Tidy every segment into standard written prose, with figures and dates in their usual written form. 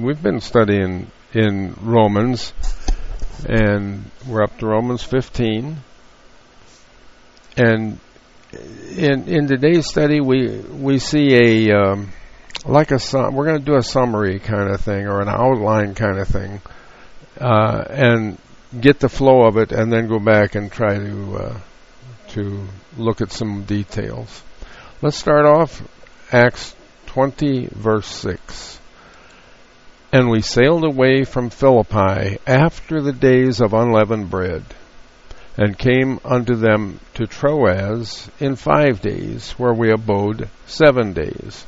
we've been studying in Romans, and we're up to Romans 15. And in today's study, we see we're going to do a summary kind of thing, or an outline kind of thing, and get the flow of it, and then go back and try to look at some details. Let's start off Acts 20, verse 6. And we sailed away from Philippi after the days of unleavened bread, and came unto them to Troas in 5 days, where we abode 7 days.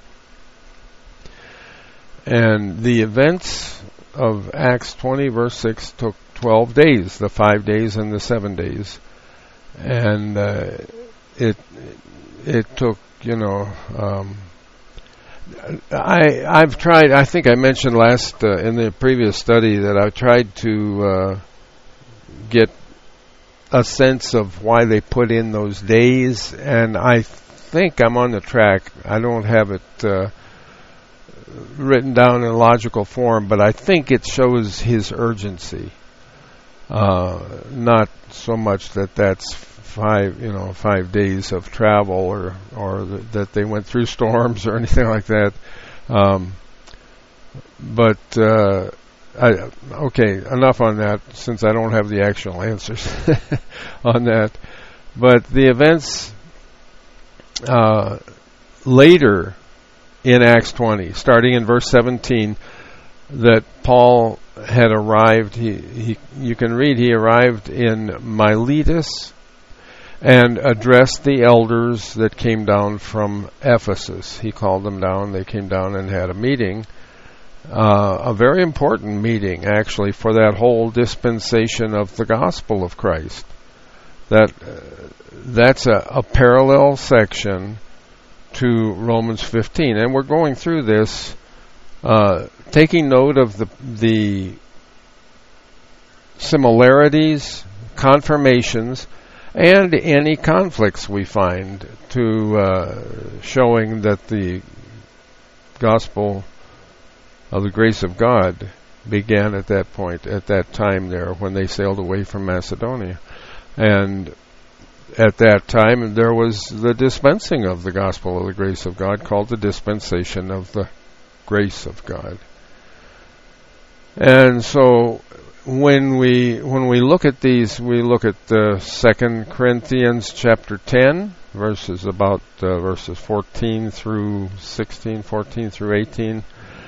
And the events of Acts 20, verse 6 took 12 days, the 5 days and the 7 days. And it took, I've tried, I think I mentioned in the previous study that I tried to get a sense of why they put in those days, and I think I'm on the track. I don't have it written down in logical form, but I think it shows his urgency. Not so much that that's 5 days of travel, or that they went through storms or anything like that. Okay, enough on that, since I don't have the actual answers on that. But the events later in Acts 20, starting in verse 17, that Paul had arrived. You can read he arrived in Miletus and addressed the elders that came down from Ephesus. He called them down. They came down and had a meeting. A very important meeting, actually, for that whole dispensation of the gospel of Christ. That's a parallel section to Romans 15. And we're going through this, taking note of the similarities, confirmations, and any conflicts we find, to showing that the gospel of the grace of God began at that point, at that time there, when they sailed away from Macedonia. And at that time, there was the dispensing of the gospel of the grace of God, called the dispensation of the grace of God. And so when we look at these, we look at 2 Corinthians chapter 10, verses 14 through 16, 14 through 18.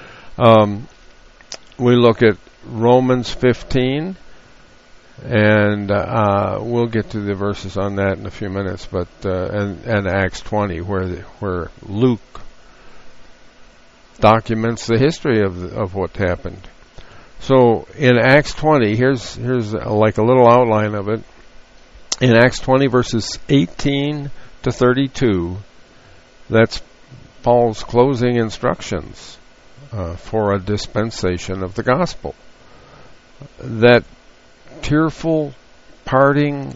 We look at Romans 15, and we'll get to the verses on that in a few minutes. But and Acts 20, where Luke documents the history of what happened. So in Acts 20, here's like a little outline of it. In Acts 20, verses 18 to 32, that's Paul's closing instructions for a dispensation of the gospel. That tearful parting,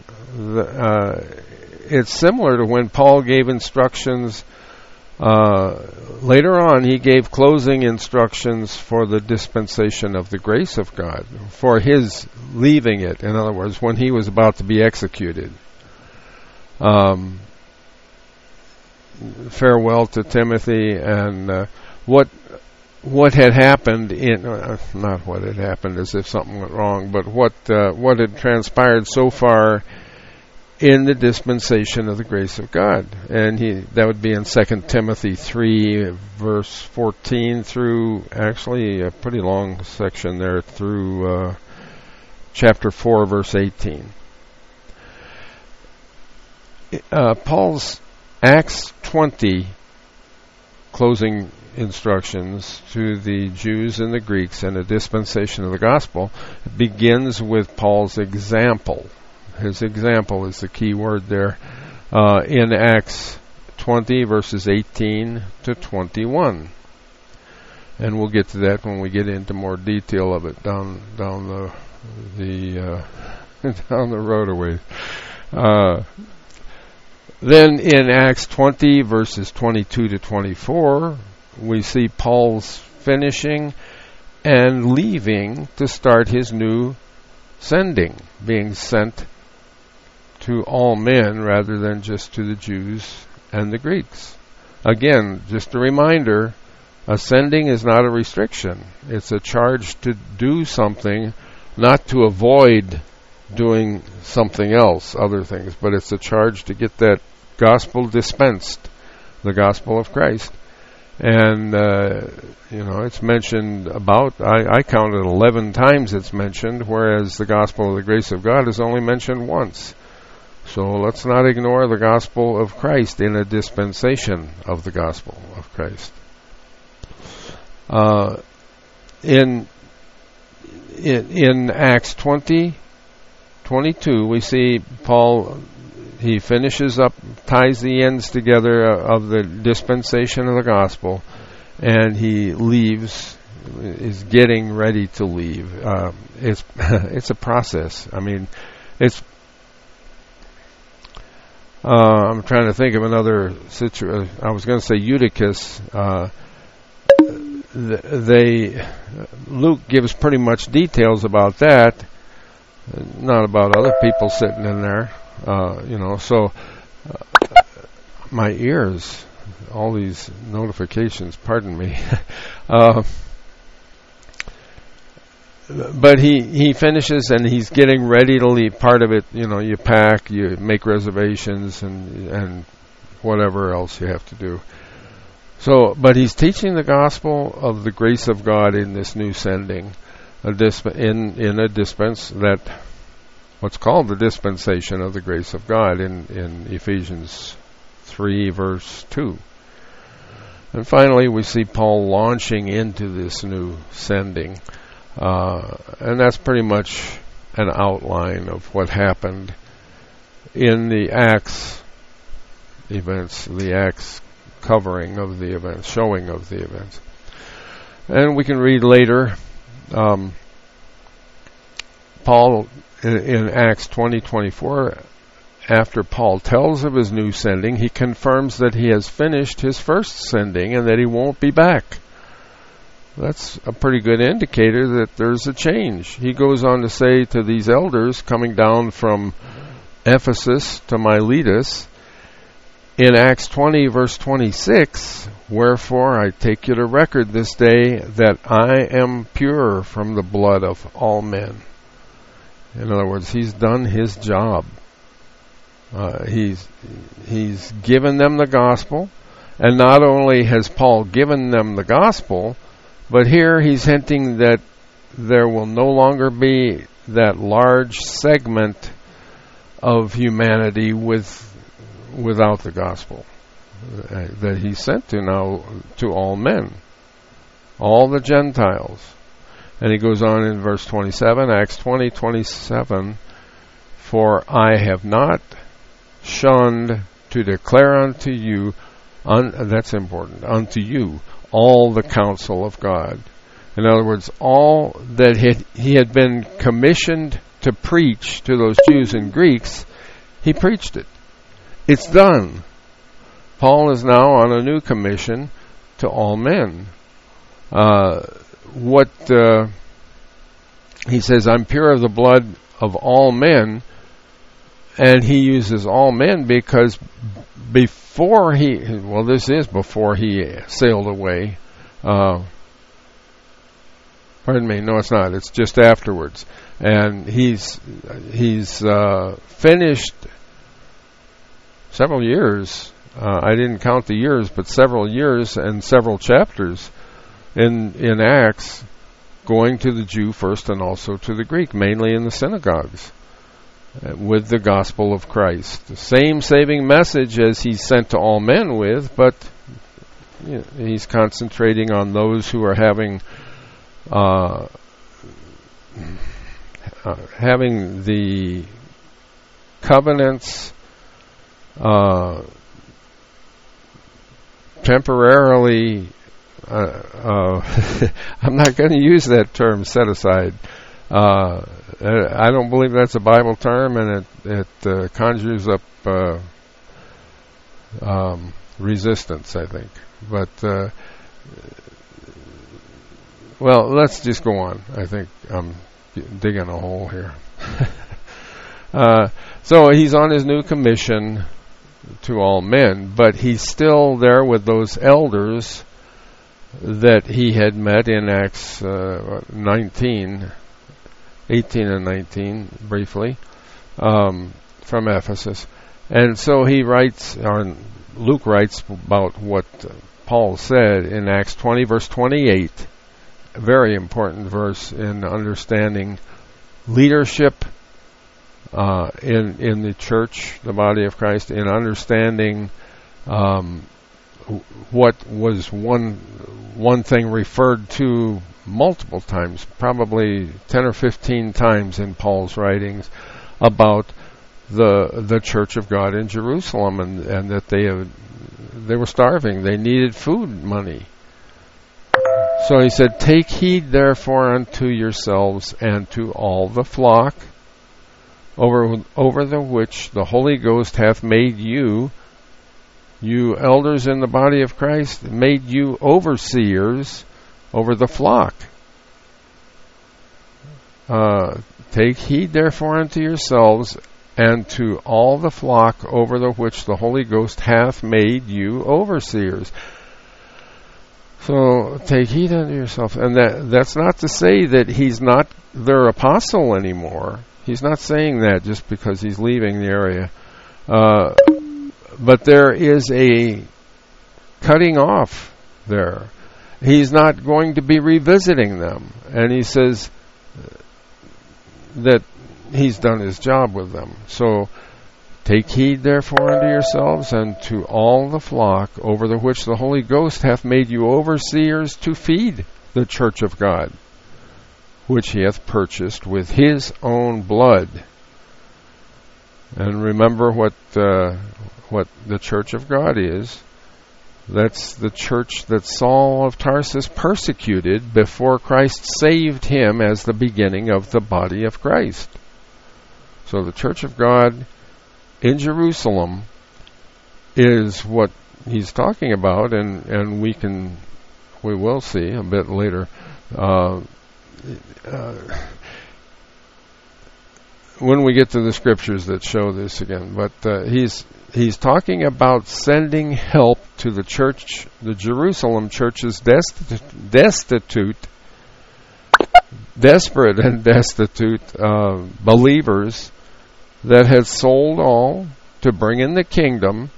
it's similar to when Paul gave instructions. Later on, he gave closing instructions for the dispensation of the grace of God, for his leaving it. In other words, when he was about to be executed. Farewell to Timothy, and what had happened not what had happened as if something went wrong, but what had transpired so far in the dispensation of the grace of God. And that would be in 2 Timothy 3, verse 14 through, actually a pretty long section there, through chapter 4, verse 18. Paul's Acts 20 closing instructions to the Jews and the Greeks and the dispensation of the gospel begins with Paul's example. His example is the key word there in Acts 20, verses 18 to 21. And we'll get to that when we get into more detail of it down the down the road a ways. Then in Acts 20, verses 22 to 24, we see Paul's finishing and leaving to start his new sending, being sent to all men rather than just to the Jews and the Greeks. Again, just a reminder, ascending is not a restriction. It's a charge to do something, not to avoid doing something else, other things, but it's a charge to get that gospel dispensed, the gospel of Christ. And, it's mentioned about, I counted 11 times it's mentioned, whereas the gospel of the grace of God is only mentioned once. So let's not ignore the gospel of Christ in a dispensation of the gospel of Christ. In Acts 20:22, we see Paul, he finishes up, ties the ends together of the dispensation of the gospel, and he leaves, is getting ready to leave. It's a process. I mean, I'm trying to think of another situation. I was going to say Eutychus. Luke gives pretty much details about that, not about other people sitting in there. So my ears, all these notifications, pardon me. But he finishes and he's getting ready to leave. Part of it, you pack, you make reservations and whatever else you have to do. So, but he's teaching the gospel of the grace of God in this new sending, in a dispense that, what's called the dispensation of the grace of God in Ephesians 3 verse 2. And finally, we see Paul launching into this new sending. And that's pretty much an outline of what happened in the Acts events, the Acts covering of the events, showing of the events. And we can read later, Paul in Acts 20:24, after Paul tells of his new sending, he confirms that he has finished his first sending and that he won't be back. That's a pretty good indicator that there's a change. He goes on to say to these elders coming down from Ephesus to Miletus, in Acts 20 verse 26, wherefore I take you to record this day that I am pure from the blood of all men. In other words, he's done his job. He's given them the gospel, and not only has Paul given them the gospel, but here he's hinting that there will no longer be that large segment of humanity without the gospel that he sent to now to all men, all the Gentiles. And he goes on in verse 27, Acts 20:27, for I have not shunned to declare unto you, that's important, unto you, all the counsel of God. In other words, all that he had been commissioned to preach to those Jews and Greeks, he preached it. It's done. Paul is now on a new commission to all men. He says, I'm pure of the blood of all men, and he uses all men because before before he sailed away. Pardon me, no it's not, it's just afterwards. And he's finished several years, I didn't count the years, but several years and several chapters in Acts, going to the Jew first and also to the Greek, mainly in the synagogues, with the gospel of Christ. The same saving message as he's sent to all men with, but he's concentrating on those who are having the covenants temporarily, I'm not going to use that term, set aside. I don't believe that's a Bible term, and it conjures up resistance, I think. But Well, let's just go on. I think I'm digging a hole here. So he's on his new commission to all men, but he's still there with those elders that he had met in Acts 18 and 19, briefly, from Ephesus. And so he writes, or Luke writes about what Paul said in Acts 20, verse 28, a very important verse in understanding leadership in the church, the body of Christ, in understanding what was one thing referred to multiple times, probably 10 or 15 times in Paul's writings, about the church of God in Jerusalem, and that they were starving. They needed food money. So he said, "Take heed therefore unto yourselves and to all the flock over the which the Holy Ghost hath made you elders in the body of Christ, made you overseers over the flock. Take heed therefore unto yourselves and to all the flock over the which the Holy Ghost hath made you overseers." So take heed unto yourself. And that's not to say that he's not their apostle anymore. He's not saying that just because he's leaving the area. But there is a cutting off there. He's not going to be revisiting them. And he says that he's done his job with them. So take heed therefore unto yourselves and to all the flock over the which the Holy Ghost hath made you overseers to feed the church of God, which he hath purchased with his own blood. And remember what the church of God is. That's the church that Saul of Tarsus persecuted before Christ saved him as the beginning of the body of Christ. So the church of God in Jerusalem is what he's talking about, and we will see a bit later when we get to the scriptures that show this again. But he's talking about sending help to the church, the Jerusalem church's desperate and destitute believers that had sold all to bring in the kingdom.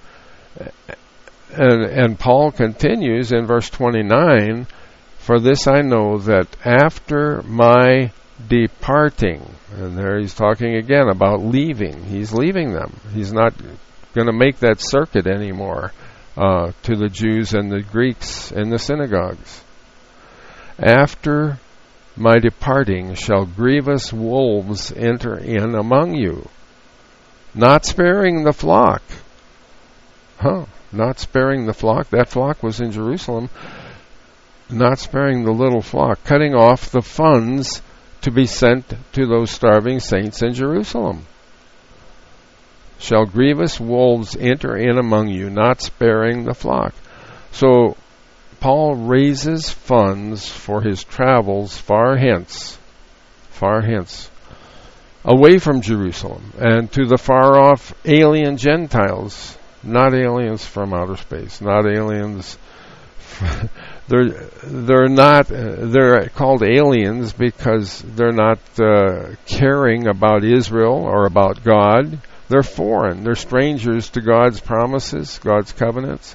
And Paul continues in verse 29, "For this I know, that after my departing," and there he's talking again about leaving. He's leaving them. He's not going to make that circuit anymore to the Jews and the Greeks in the synagogues. "After my departing shall grievous wolves enter in among you, not sparing the flock." Not sparing the flock. That flock was in Jerusalem. Not sparing the little flock, cutting off the funds to be sent to those starving saints in Jerusalem. "Shall grievous wolves enter in among you, not sparing the flock." So Paul raises funds for his travels far hence, away from Jerusalem, and to the far-off alien Gentiles, not aliens from outer space, not aliens. They're called aliens because they're not caring about Israel or about God. They're foreign. They're strangers to God's promises, God's covenants.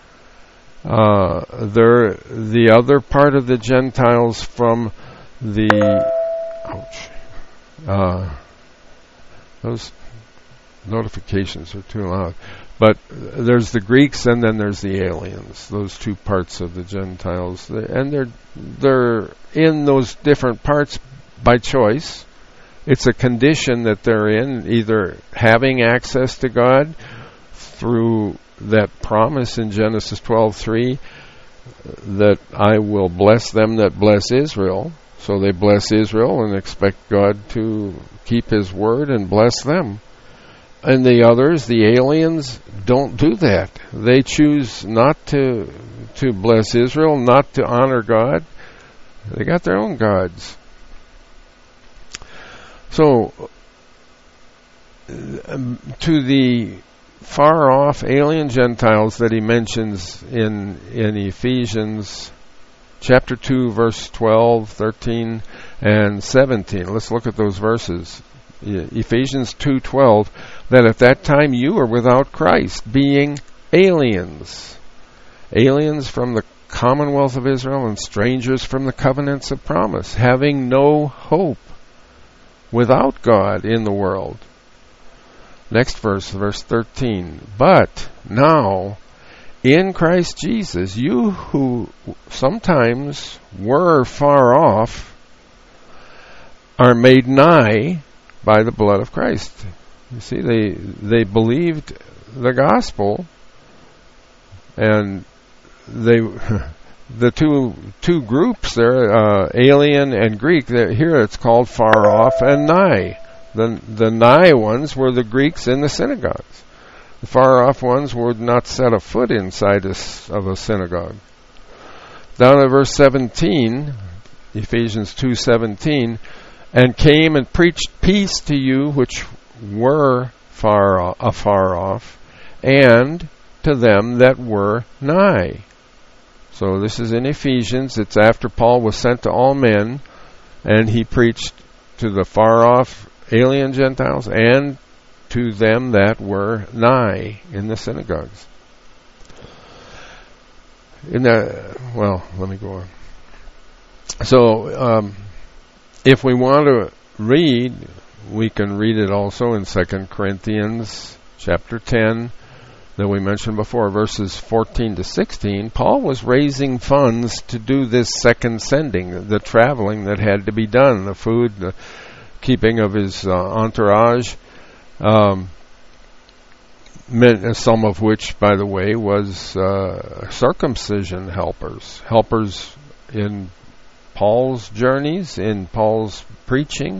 They're the other part of the Gentiles from the... those notifications are too loud. But there's the Greeks and then there's the aliens, those two parts of the Gentiles. And they're in those different parts by choice. It's a condition that they're in, either having access to God through that promise in Genesis 12:3 that I will bless them that bless Israel. So they bless Israel and expect God to keep his word and bless them. And the others, the aliens, don't do that. They choose not to bless Israel, not to honor God. They got their own gods. So, to the far-off alien Gentiles that he mentions in Ephesians chapter 2, verse 12, 13, and 17. Let's look at those verses. Ephesians 2:12, that at that time you were without Christ, being aliens from the commonwealth of Israel and strangers from the covenants of promise, having no hope, without God in the world. Next verse, verse 13. But now, in Christ Jesus, you who sometimes were far off are made nigh by the blood of Christ. You see, they believed the gospel, and the two groups there, alien and Greek, here it's called far off and nigh. The nigh ones were the Greeks in the synagogues. The far off ones would not set a foot inside of a synagogue. Down at verse 17, Ephesians 2:17, and came and preached peace to you which were afar off, and to them that were nigh. So this is in Ephesians. It's after Paul was sent to all men, and he preached to the far off alien Gentiles and to them that were nigh in the synagogues. Let me go on. So, if we want to read, we can read it also in 2 Corinthians chapter 10 that we mentioned before, verses 14 to 16. Paul was raising funds to do this second sending, the traveling that had to be done, the food, the keeping of his entourage, some of which, by the way, was circumcision helpers in Paul's journeys, in Paul's preaching,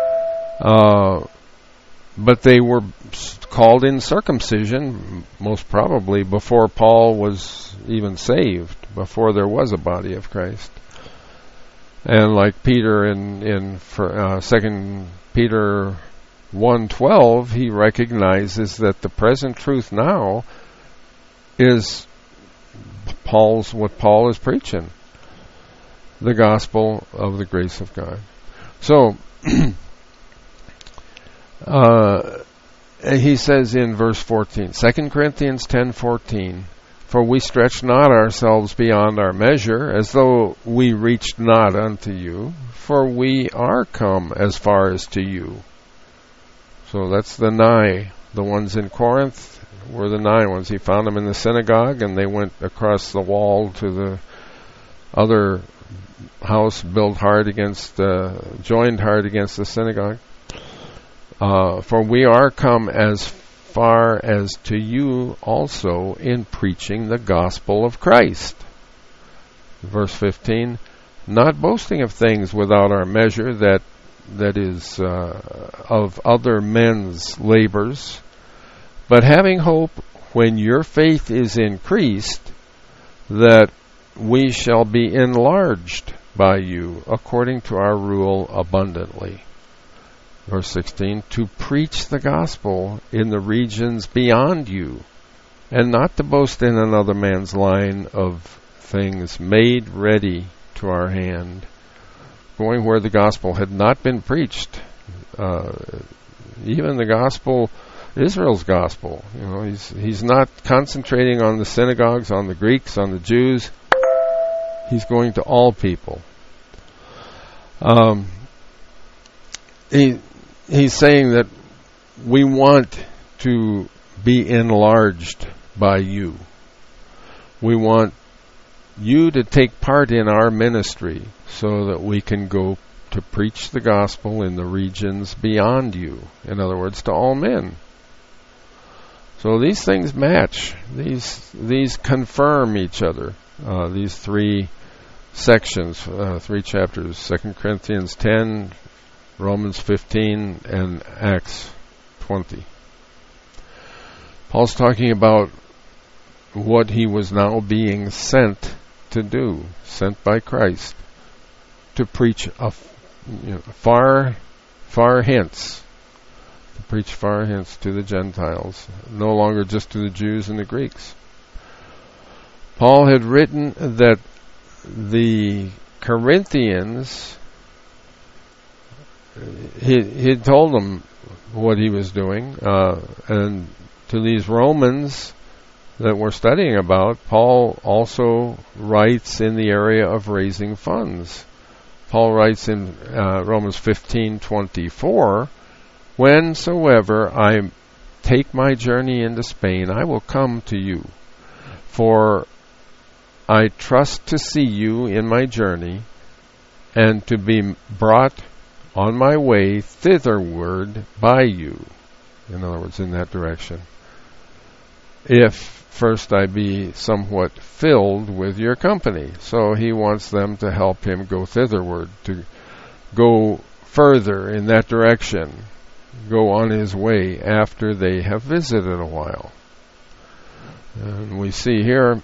but they were called in circumcision, most probably before Paul was even saved, before there was a body of Christ. And like Peter in 2 Peter 1:12, he recognizes that the present truth now is what Paul is preaching, the gospel of the grace of God. So, he says in verse 14, 2 Corinthians 10:14, for we stretch not ourselves beyond our measure, as though we reached not unto you, for we are come as far as to you. So that's the nigh. The ones in Corinth were the nigh ones. He found them in the synagogue, and they went across the wall to the other house, joined hard against the synagogue. For we are come as far as to you also in preaching the gospel of Christ. Verse 15, not boasting of things without our measure, that is of other men's labors, but having hope when your faith is increased, that we shall be enlarged by you according to our rule abundantly. Verse 16, to preach the gospel in the regions beyond you, and not to boast in another man's line of things made ready to our hand, going where the gospel had not been preached. Even the gospel, Israel's gospel, he's not concentrating on the synagogues, on the Greeks, on the Jews. He's going to all people. He's saying that we want to be enlarged by you. We want you to take part in our ministry so that we can go to preach the gospel in the regions beyond you. In other words, to all men. So these things match. These confirm each other. These three sections, 3 chapters, 2 Corinthians 10, Romans 15, and Acts 20. Paul's talking about what he was now being sent to do, sent by Christ. to preach far hence. To preach far hence to the Gentiles, no longer just to the Jews and the Greeks. Paul had written that the Corinthians, he told them what he was doing, and to these Romans that we're studying about, Paul also writes in the area of raising funds. Paul writes in Romans 15:24, "Whensoever I take my journey into Spain, I will come to you, for I trust to see you in my journey, and to be brought on my way thitherward by you." In other words, in that direction. "If first I be somewhat filled with your company." So he wants them to help him go thitherward, to go further in that direction, go on his way after they have visited a while. And we see here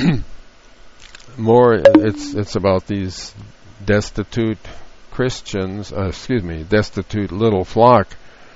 more, it's about these destitute Christians, destitute little flock,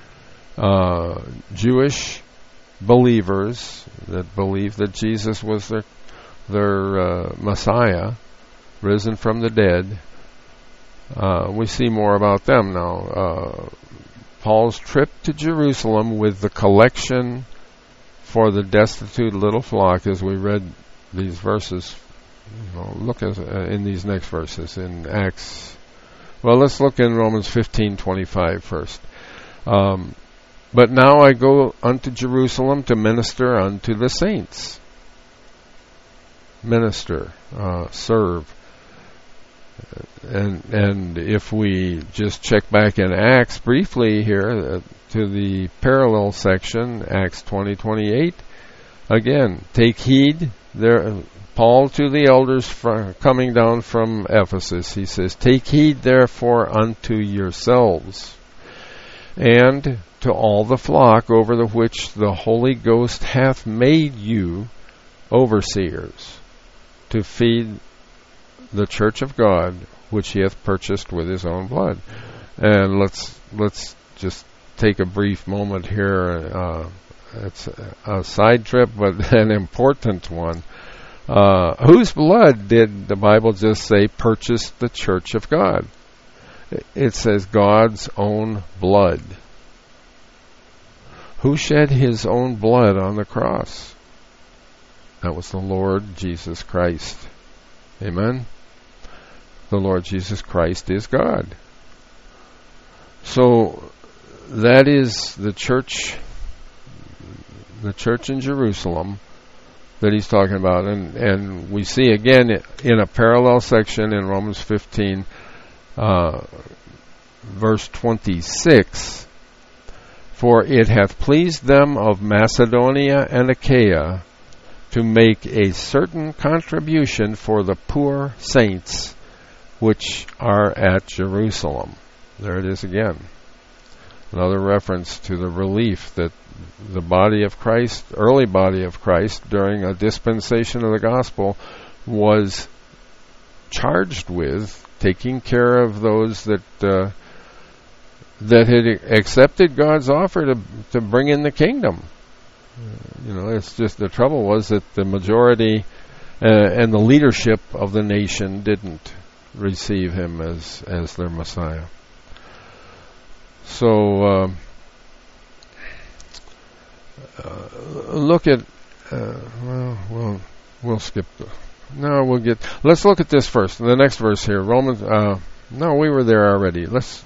Jewish believers that believe that Jesus was their Messiah, risen from the dead. We see more about them now. Paul's trip to Jerusalem with the collection for the destitute little flock, as we read these verses. Look in these next verses in Acts. Well, let's look in Romans 15:25 first. "But now I go unto Jerusalem to minister unto the saints." Minister, serve. And if we just check back in Acts briefly here to the parallel section, Acts 20:28, again, take heed there. Paul to the elders coming down from Ephesus, he says, "Take heed therefore unto yourselves, and to all the flock over the which the Holy Ghost hath made you overseers, to feed the church of God, which he hath purchased with his own blood." And let's just take a brief moment here. It's a side trip, but an important one. Whose blood did the Bible just say purchased the church of God? It says God's own blood. Who shed his own blood on the cross? That was the Lord Jesus Christ. Amen? The Lord Jesus Christ is God. So that is the church in Jerusalem that he's talking about. And we see again in a parallel section in Romans 15, verse 26, "For it hath pleased them of Macedonia and Achaia to make a certain contribution for the poor saints which are at Jerusalem." There it is again. Another reference to the relief that the body of Christ, early body of Christ, during a dispensation of the gospel, was charged with taking care of those that had accepted God's offer to bring in the kingdom. It's just the trouble was that the majority and the leadership of the nation didn't receive him as their Messiah. So look at we'll skip let's look at this first. The next verse here, Romans. No, we were there already.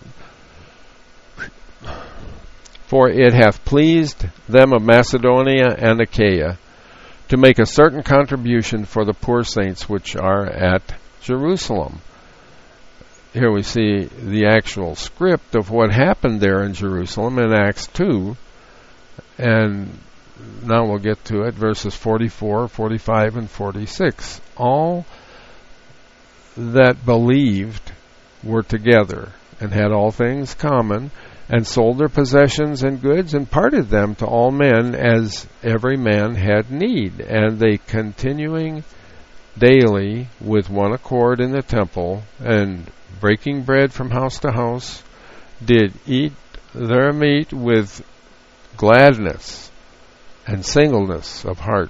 "For it hath pleased them of Macedonia and Achaia to make a certain contribution for the poor saints which are at Jerusalem." Here we see the actual script of what happened there in Jerusalem in Acts 2. And now we'll get to it, verses 44, 45, and 46. "All that believed were together, and had all things common, and sold their possessions and goods, and parted them to all men, as every man had need. And they continuing daily with one accord in the temple, and breaking bread from house to house, did eat their meat with gladness and singleness of heart.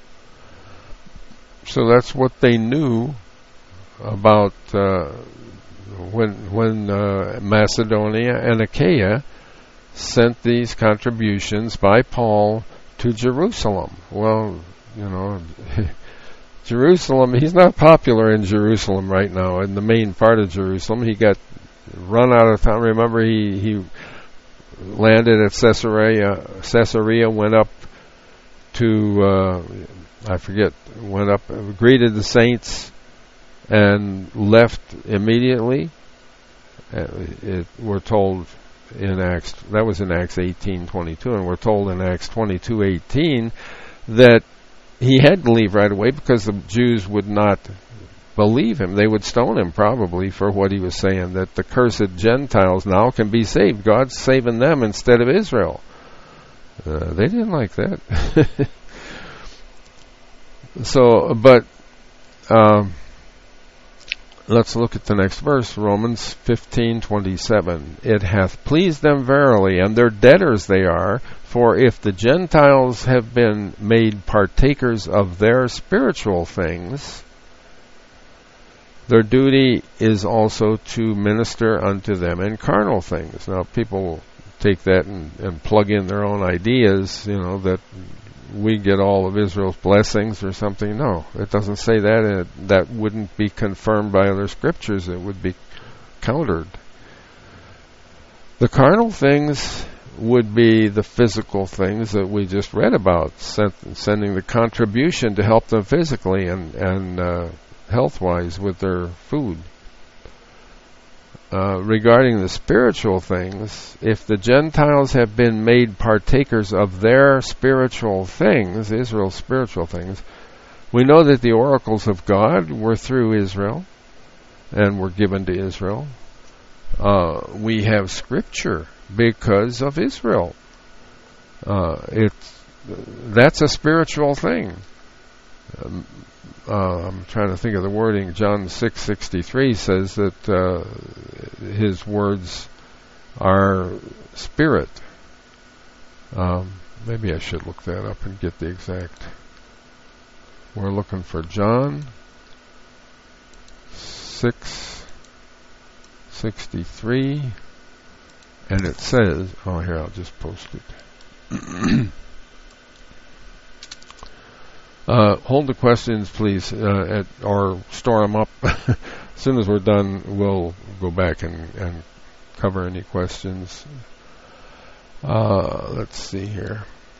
So that's what they knew about when Macedonia and Achaia sent these contributions by Paul to Jerusalem. Well, Jerusalem, he's not popular in Jerusalem right now, in the main part of Jerusalem. He got run out of town. Remember, he landed at Caesarea, went up to, went up, greeted the saints, and left immediately. We're told in Acts, that was in Acts 18:22, and we're told in Acts 22:18 that he had to leave right away because the Jews would not believe him. They would stone him probably for what he was saying, that the cursed Gentiles now can be saved. God's saving them instead of Israel. They didn't like that. Let's look at the next verse, Romans 15:27. It hath pleased them verily, and their debtors they are, for if the Gentiles have been made partakers of their spiritual things, their duty is also to minister unto them in carnal things. Now, people take that and plug in their own ideas, that we get all of Israel's blessings or something. No, it doesn't say that. That wouldn't be confirmed by other scriptures. It would be countered. The carnal things would be the physical things that we just read about, sending the contribution to help them physically and health-wise with their food. Regarding the spiritual things, if the Gentiles have been made partakers of their spiritual things, Israel's spiritual things, we know that the oracles of God were through Israel and were given to Israel. We have Scripture because of Israel. That's a spiritual thing. I'm trying to think of the wording. John 6:63 says that his words are spirit. Maybe I should look that up and get the exact. We're looking for John 6:63, and it says, here, I'll just post it. Hold the questions, please, or store them up. As soon as we're done, we'll go back and cover any questions. Let's see here.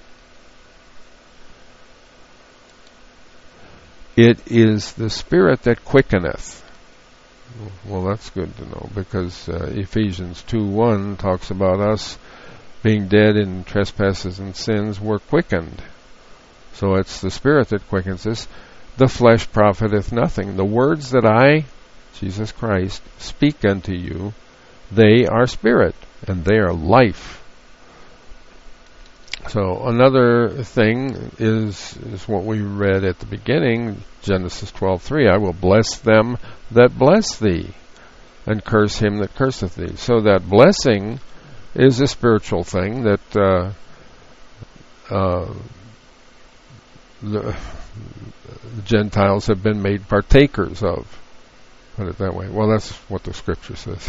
It is the Spirit that quickeneth. Well, that's good to know, because Ephesians 2:1 talks about us being dead in trespasses and sins, were quickened. So it's the Spirit that quickens us. The flesh profiteth nothing. The words that I, Jesus Christ, speak unto you, they are spirit, and they are life. So another thing is what we read at the beginning, Genesis 12:3. I will bless them that bless thee, and curse him that curseth thee. So that blessing is a spiritual thing that the Gentiles have been made partakers of. Put it that way. Well, that's what the Scripture says.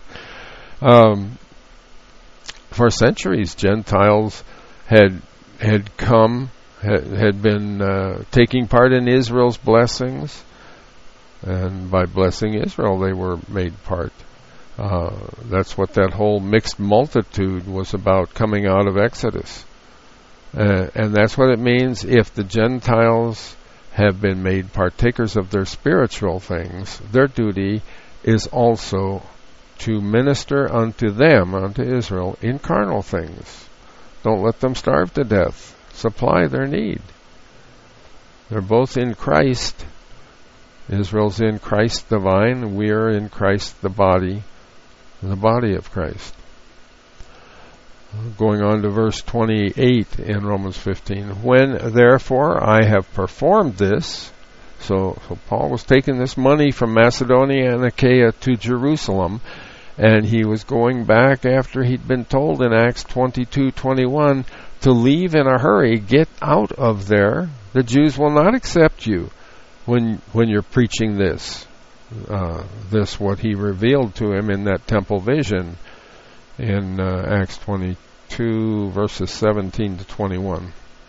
For centuries, Gentiles had been taking part in Israel's blessings, and by blessing Israel, they were made part. That's what that whole mixed multitude was about, coming out of Exodus. And that's what it means if the Gentiles have been made partakers of their spiritual things. Their duty is also to minister unto them, unto Israel, in carnal things. Don't let them starve to death. Supply their need. They're both in Christ. Israel's in Christ the vine. We are in Christ the body of Christ. Going on to verse 28 in Romans 15. When therefore I have performed this, So Paul was taking this money from Macedonia and Achaia to Jerusalem, and he was going back after he'd been told in Acts 22:21 to leave in a hurry, get out of there. The Jews will not accept you when you're preaching this what he revealed to him in that temple vision in Acts 22 verses 17 to 21.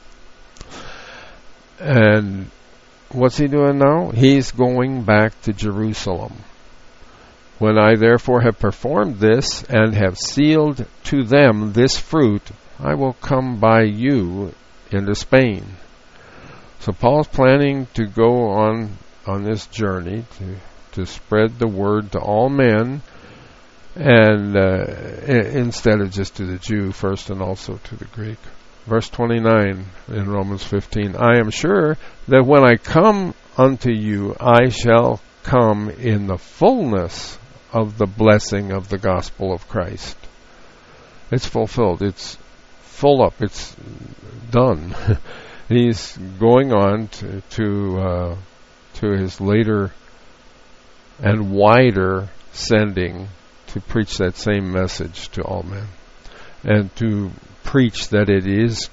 And what's he doing now? He's going back to Jerusalem. When I therefore have performed this and have sealed to them this fruit, I will come by you into Spain. So Paul's planning to go on this journey to spread the word to all men, and instead of just to the Jew first and also to the Greek. Verse 29 in Romans 15, I am sure that when I come unto you, I shall come in the fullness of the blessing of the gospel of Christ. It's fulfilled. It's full up. It's done. He's going on to his later and wider sending to preach that same message to all men, and to preach that it is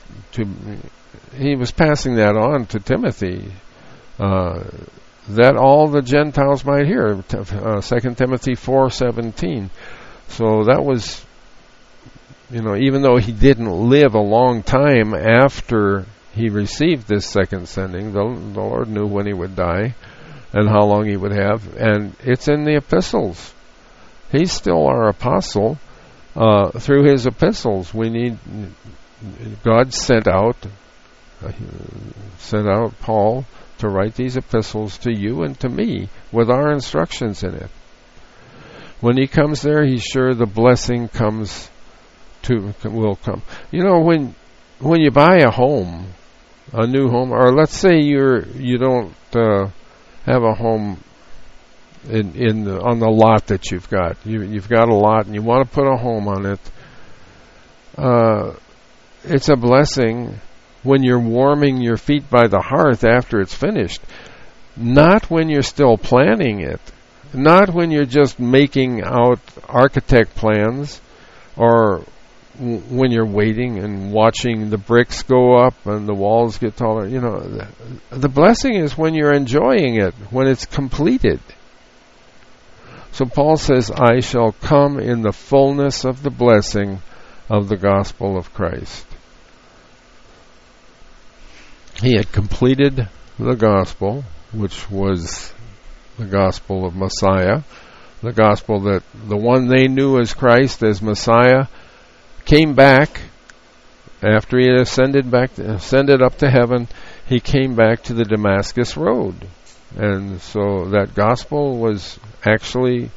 he was passing that on to Timothy, that all the Gentiles might hear, 2 Timothy 4:17. So that was, even though he didn't live a long time after he received this second sending, the Lord knew when he would die and how long he would have, and it's in the epistles. He's still our apostle. Through his epistles, God sent out Paul to write these epistles to you and to me with our instructions in it. When he comes there, he's sure the blessing will come. When you buy a home, a new home, or let's say you don't have a home on the lot that you've got. You've got a lot and you want to put a home on it. It's a blessing when you're warming your feet by the hearth after it's finished. Not when you're still planning it. Not when you're just making out architect plans, or when you're waiting and watching the bricks go up and the walls get taller. The blessing is when you're enjoying it, when it's completed. So Paul says, I shall come in the fullness of the blessing of the gospel of Christ. He had completed the gospel, which was the gospel of Messiah, the gospel that the one they knew as Christ, as Messiah, came back after he had ascended up to heaven. He came back to the Damascus road. And so that gospel was actually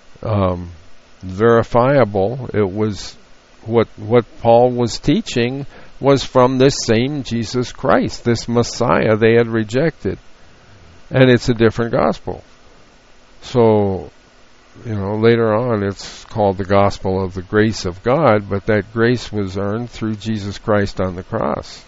verifiable. It was what Paul was teaching was from this same Jesus Christ, this Messiah they had rejected. And it's a different gospel. So, later on it's called the gospel of the grace of God, but that grace was earned through Jesus Christ on the cross.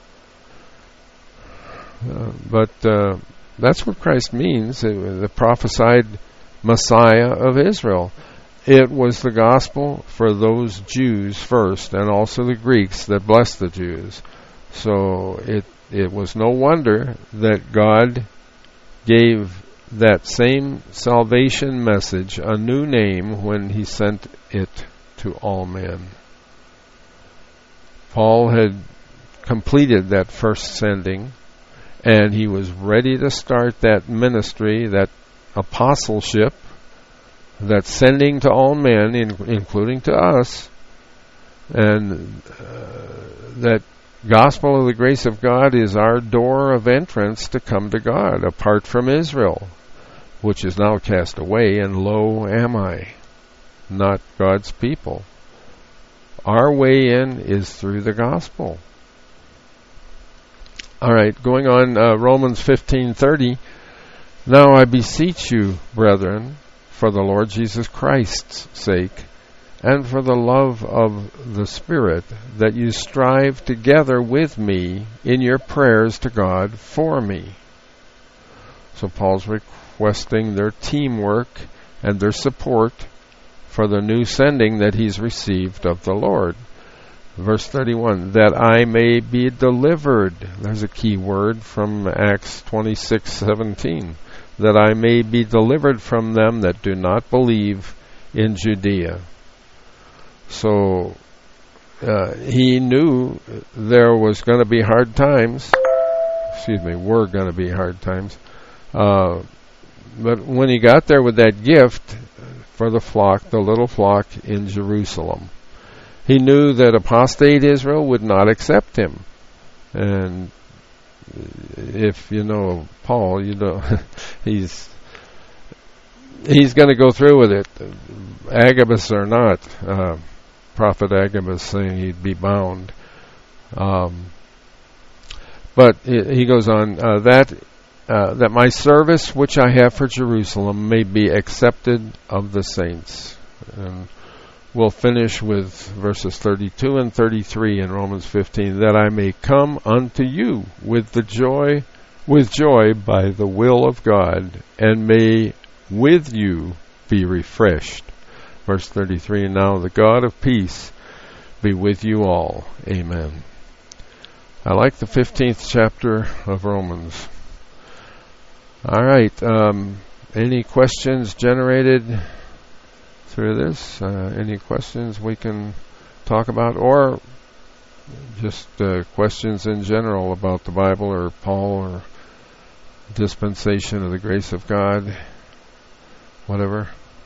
But that's what Christ means, the prophesied Messiah of Israel. It was the gospel for those Jews first, and also the Greeks that blessed the Jews. So it was no wonder that God gave that same salvation message a new name when he sent it to all men. Paul had completed that first sending, and he was ready to start that ministry, that apostleship, that sending to all men, including to us, and that gospel of the grace of God is our door of entrance to come to God, apart from Israel, which is now cast away, and lo am I, not God's people. Our way in is through the gospel. All right, going on, Romans 15:30. Now I beseech you, brethren, for the Lord Jesus Christ's sake, and for the love of the Spirit, that you strive together with me in your prayers to God for me. So Paul's requesting their teamwork and their support for the new sending that he's received of the Lord. Verse 31, that I may be delivered. There's a key word from Acts 26:17. That I may be delivered from them that do not believe in Judea. So he knew there was going to be hard times. Were going to be hard times. But when he got there with that gift for the flock, the little flock in Jerusalem, he knew that apostate Israel would not accept him. And if you know Paul, you know he's going to go through with it, Agabus or not. Prophet Agabus saying he'd be bound. But he goes on, that my service which I have for Jerusalem may be accepted of the saints. And we'll finish with verses 32 and 33 in Romans 15, that I may come unto you with joy by the will of God, and may with you be refreshed. Verse 33, now the God of peace be with you all. Amen. I like the 15th chapter of Romans. All right. Any questions generated through this? Any questions we can talk about? Or just questions in general about the Bible or Paul or dispensation of the grace of God? Whatever.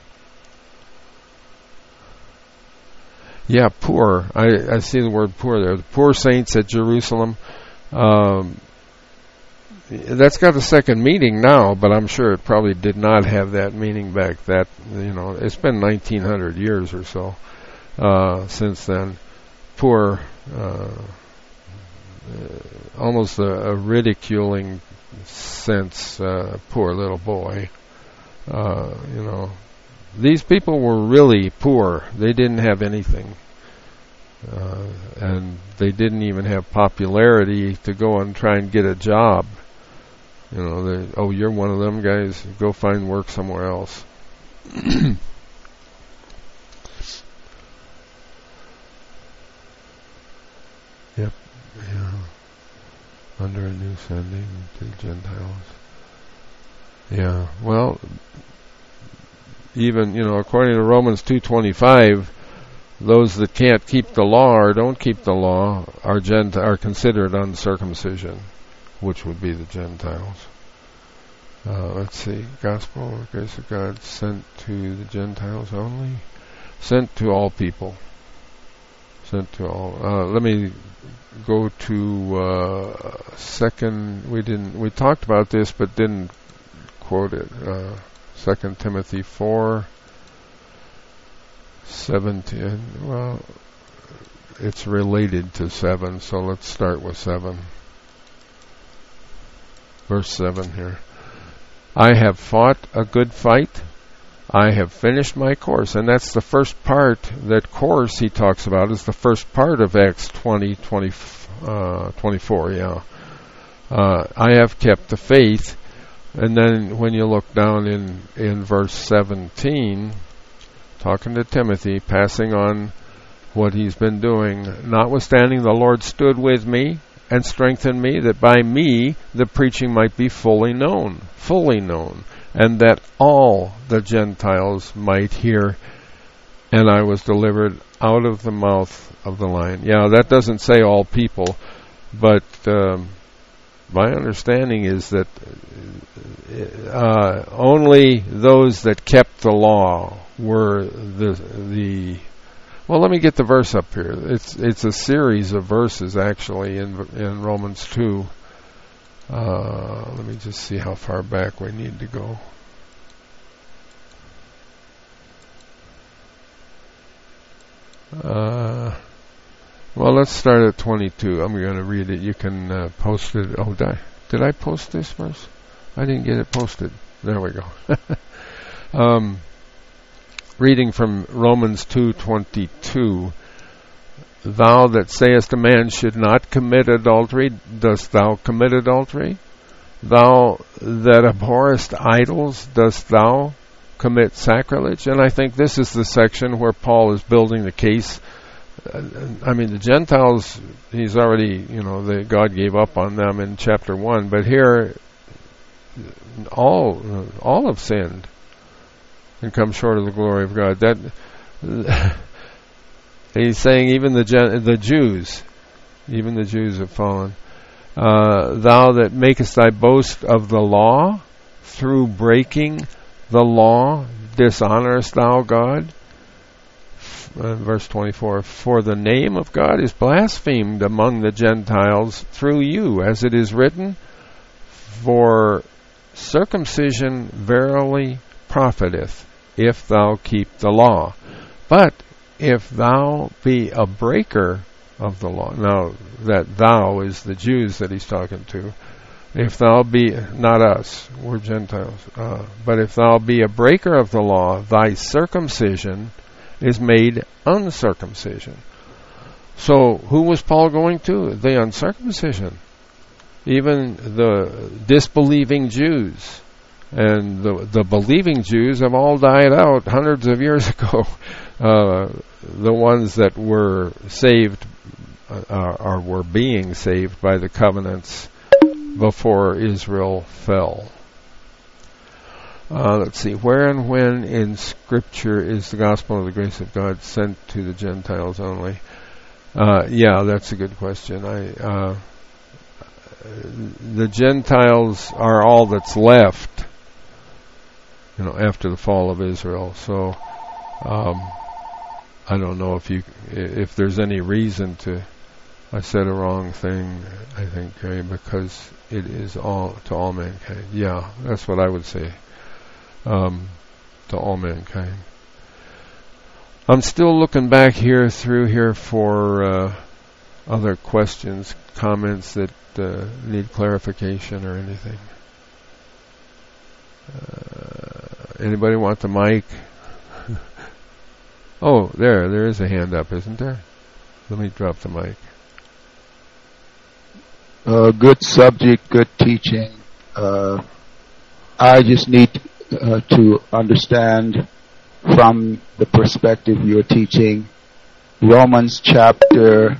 Yeah, poor. I see the word poor there. The poor saints at Jerusalem. That's got a second meaning now, but I'm sure it probably did not have that meaning back. That it's been 1900 years or so since then. Poor, almost a ridiculing sense. Poor little boy. These people were really poor. They didn't have anything. And they didn't even have popularity to go and try and get a job. You're one of them guys, go find work somewhere else. Yep. Yeah. Under a new sending to the Gentiles. Yeah. Well, even, according to Romans 2:25, those that can't keep the law or don't keep the law are considered uncircumcision, which would be the Gentiles. Let's see. Gospel, grace of God, sent to the Gentiles only? Sent to all people. Sent to all. Let me go to second. We talked about this but didn't quote it. 2 Timothy 4:17. Well, it's related to 7, so let's start with 7. Verse 7 here. I have fought a good fight. I have finished my course. And that's the first part. That course he talks about is the first part of Acts 24. Yeah. I have kept the faith. And then when you look down in verse 17, talking to Timothy, passing on what he's been doing, notwithstanding the Lord stood with me and strengthened me, that by me the preaching might be fully known, and that all the Gentiles might hear, and I was delivered out of the mouth of the lion. Yeah, that doesn't say all people, but my understanding is that only those that kept the law were the. Well, let me get the verse up here. It's a series of verses actually in Romans 2. Let me just see how far back we need to go. Well, let's start at 22. I'm going to read it. You can post it. Oh, did I post this verse? I didn't get it posted. There we go. Reading from Romans 2:22. Thou that sayest a man should not commit adultery, dost thou commit adultery? thou that abhorrest idols, dost thou commit sacrilege? And I think this is the section where Paul is building the case. I mean, the Gentiles, he's already, God gave up on them in chapter 1, but here, all have sinned and come short of the glory of God. That he's saying even the Jews have fallen. Thou that makest thy boast of the law, through breaking the law, dishonorest thou God? Verse 24, for the name of God is blasphemed among the Gentiles through you, as it is written, for circumcision verily profiteth, if thou keep the law. But if thou be a breaker of the law, now that thou is the Jews that he's talking to, if thou be, not us, we're Gentiles, but if thou be a breaker of the law, thy circumcision is made uncircumcision. So who was Paul going to? The uncircumcision. Even the disbelieving Jews. And the believing Jews have all died out hundreds of years ago. The ones that were saved or were being saved by the covenants before Israel fell. Let's see, where and when in Scripture is the gospel of the grace of God sent to the Gentiles only? That's a good question. The Gentiles are all that's left, after the fall of Israel. So, I don't know if there's any reason I said a wrong thing, I think, because it is all to all mankind. Yeah, that's what I would say. To all mankind. I'm still looking back through here for other questions, comments that need clarification or anything. Anybody want the mic? Oh, there is a hand up, isn't there? Let me drop the mic. Good subject, good teaching. I just need to understand from the perspective you're teaching, Romans chapter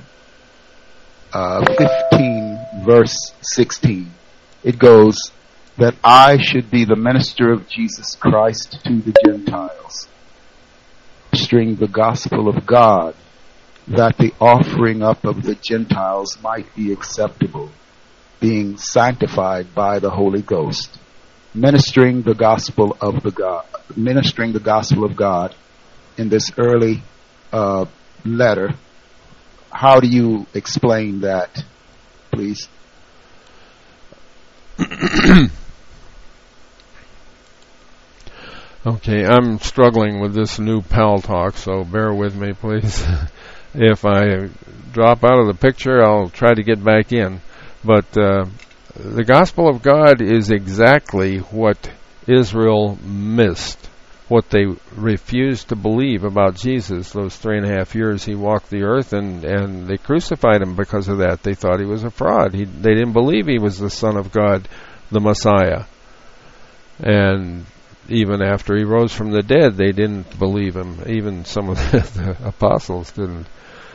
15, verse 16. It goes, that I should be the minister of Jesus Christ to the Gentiles, ministering the gospel of God, that the offering up of the Gentiles might be acceptable, being sanctified by the Holy Ghost. Ministering the gospel of God in this early letter. How do you explain that, please? Okay, I'm struggling with this new Pal Talk, so bear with me, please. If I drop out of the picture, I'll try to get back in. But the gospel of God is exactly what Israel missed, what they refused to believe about Jesus. Those 3.5 years he walked the earth, and they crucified him because of that. They thought he was a fraud. They didn't believe he was the Son of God, the Messiah. And even after he rose from the dead, they didn't believe him. Even some of the apostles didn't.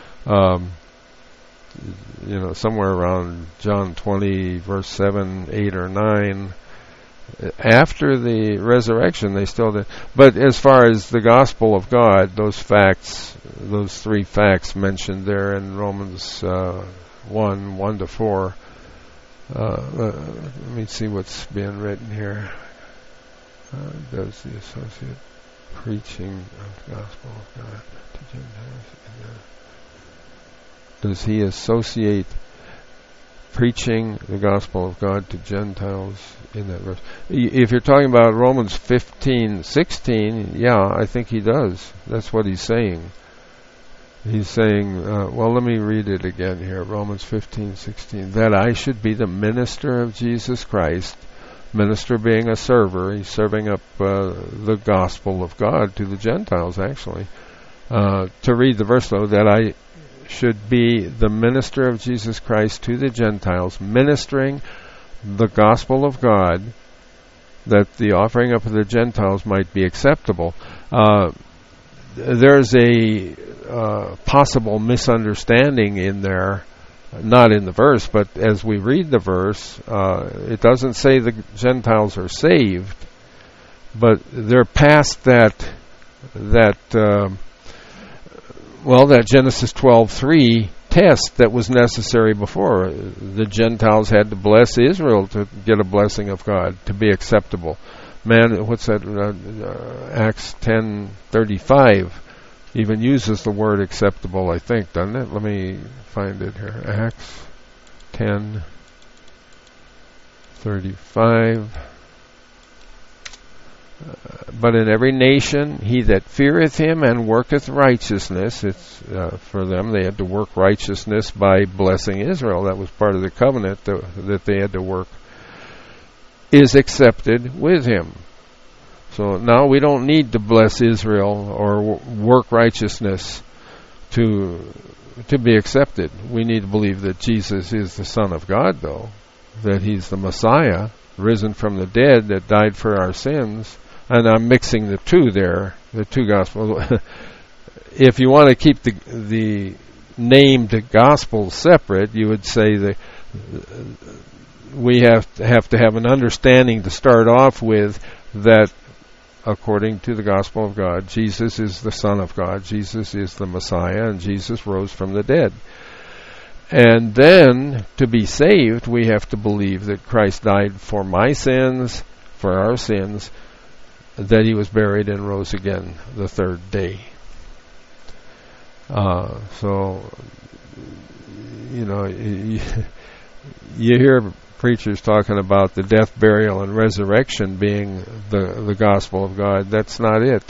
Somewhere around John 20, verse 7, 8, or 9, after the resurrection, they still did. But as far as the gospel of God, those 3 facts mentioned there in Romans 1:1-4. Let me see what's being written here. Does the associate preaching of the gospel of God to Gentiles? Does he associate preaching the gospel of God to Gentiles in that verse? If you're talking about Romans 15:16, yeah, I think he does. That's what he's saying. He's saying, let me read it again here. Romans 15:16, that I should be the minister of Jesus Christ. Minister being a server, he's serving up the gospel of God to the Gentiles, actually. To read the verse, though, that I should be the minister of Jesus Christ to the Gentiles, ministering the gospel of God, that the offering up of the Gentiles might be acceptable. There's a possible misunderstanding in there, not in the verse, but as we read the verse, it doesn't say the Gentiles are saved, but they're past that Genesis 12:3 test that was necessary before. The Gentiles had to bless Israel to get a blessing of God, to be acceptable. Man, what's that? Acts 10:35 even uses the word acceptable, I think, doesn't it? Let me find it here. Acts 10:35. But in every nation, he that feareth him and worketh righteousness, it's for them, they had to work righteousness by blessing Israel. That was part of the covenant that they had to work, is accepted with him. So now we don't need to bless Israel or work righteousness to be accepted. We need to believe that Jesus is the Son of God, though, that he's the Messiah, risen from the dead, that died for our sins. And I'm mixing the two there, the two gospels. If you want to keep the named gospels separate, you would say that we have to have an understanding to start off with that according to the gospel of God, Jesus is the Son of God, Jesus is the Messiah, and Jesus rose from the dead. And then, to be saved, we have to believe that Christ died for my sins, for our sins, that he was buried and rose again the third day. So, you know, you hear preachers talking about the death, burial, and resurrection being the gospel of God. That's not it.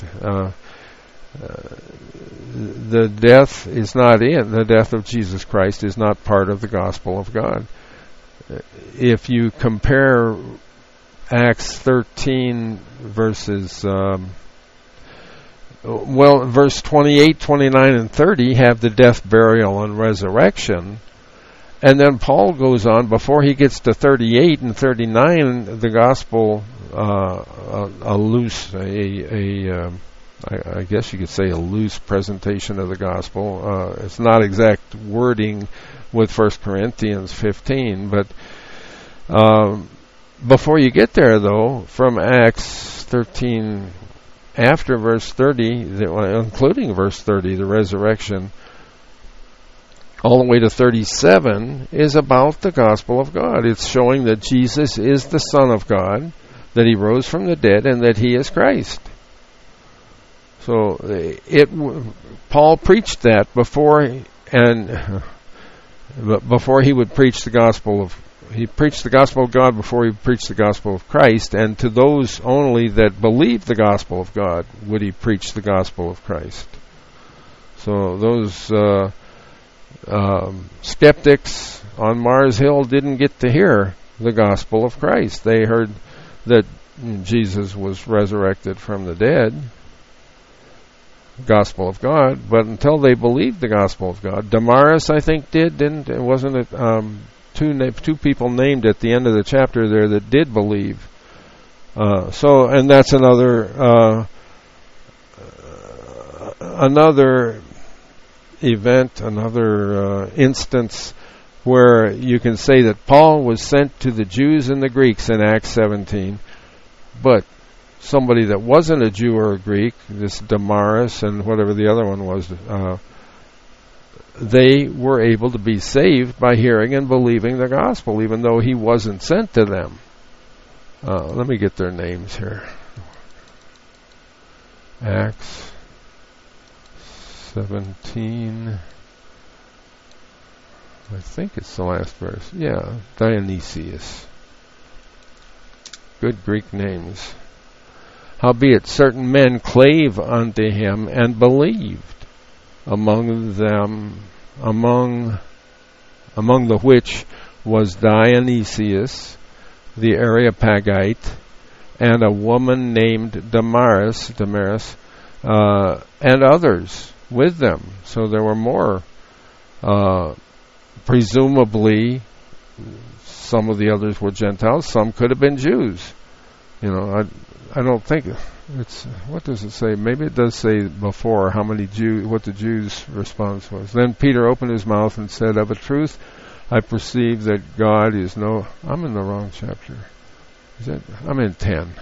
The death is not in. The death of Jesus Christ is not part of the gospel of God. If you compare Acts 13 verses, verse 28, 29, and 30 have the death, burial, and resurrection. And then Paul goes on, before he gets to 38 and 39, the gospel, I guess you could say a loose presentation of the gospel. It's not exact wording with 1 Corinthians 15, but before you get there, though, from Acts 13, after verse 30, including verse 30, the resurrection, all the way to 37, is about the gospel of God. It's showing that Jesus is the Son of God, that he rose from the dead, and that he is Christ. So Paul preached that before he would preach the gospel of. He preached the gospel of God before he preached the gospel of Christ, and to those only that believe the gospel of God would he preach the gospel of Christ. So those skeptics on Mars Hill didn't get to hear the gospel of Christ. They heard that Jesus was resurrected from the dead, gospel of God, but until they believed the gospel of God, Damaris, I think, wasn't it two people named at the end of the chapter there that did believe. And that's another event, another instance where you can say that Paul was sent to the Jews and the Greeks in Acts 17, but somebody that wasn't a Jew or a Greek, this Damaris and whatever the other one was, they were able to be saved by hearing and believing the gospel, even though he wasn't sent to them. Let me get their names here. Acts 17. I think it's the last verse. Yeah, Dionysius. Good Greek names. Howbeit certain men clave unto him and believed, among the which was Dionysius the Areopagite, and a woman named Damaris, and others with them. So there were more, presumably some of the others were Gentiles. Some could have been Jews. You know, I don't think it's, what does it say? Maybe it does say before how many Jews, what the Jews' response was. Then Peter opened his mouth and said, of a truth, I perceive that God is no, I'm in the wrong chapter. I'm in 10.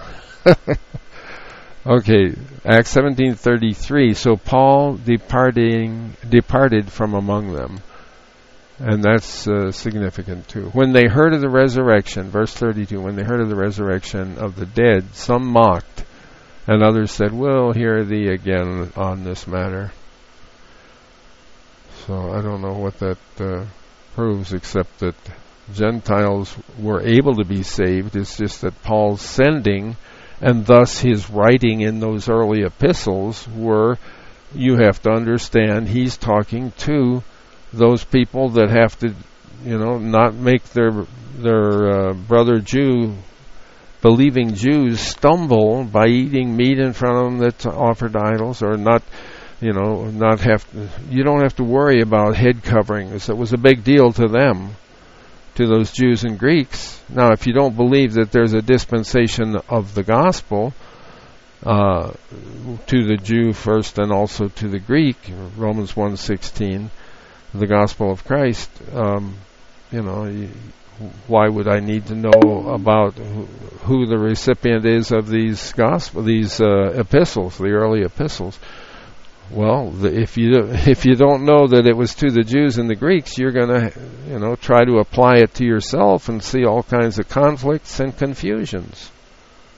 Okay, Acts 17:33. So Paul departed from among them. And that's significant too. When they heard of the resurrection, verse 32, when they heard of the resurrection of the dead, some mocked, and others said, we'll hear thee again on this matter. So I don't know what that proves, except that Gentiles were able to be saved. It's just that Paul's sending, and thus his writing in those early epistles were, you have to understand, he's talking to those people that have to, you know, not make their brother Jew, believing Jews, stumble by eating meat in front of them that's offered to idols, or not, you know, not have to, you don't have to worry about head coverings. It was a big deal to them, to those Jews and Greeks. Now, if you don't believe that there's a dispensation of the gospel to the Jew first and also to the Greek, Romans 1:16, the gospel of Christ, you know, why would I need to know about who the recipient is of these epistles, the early epistles? Well, if you don't know that it was to the Jews and the Greeks, you're going to, you know, try to apply it to yourself and see all kinds of conflicts and confusions.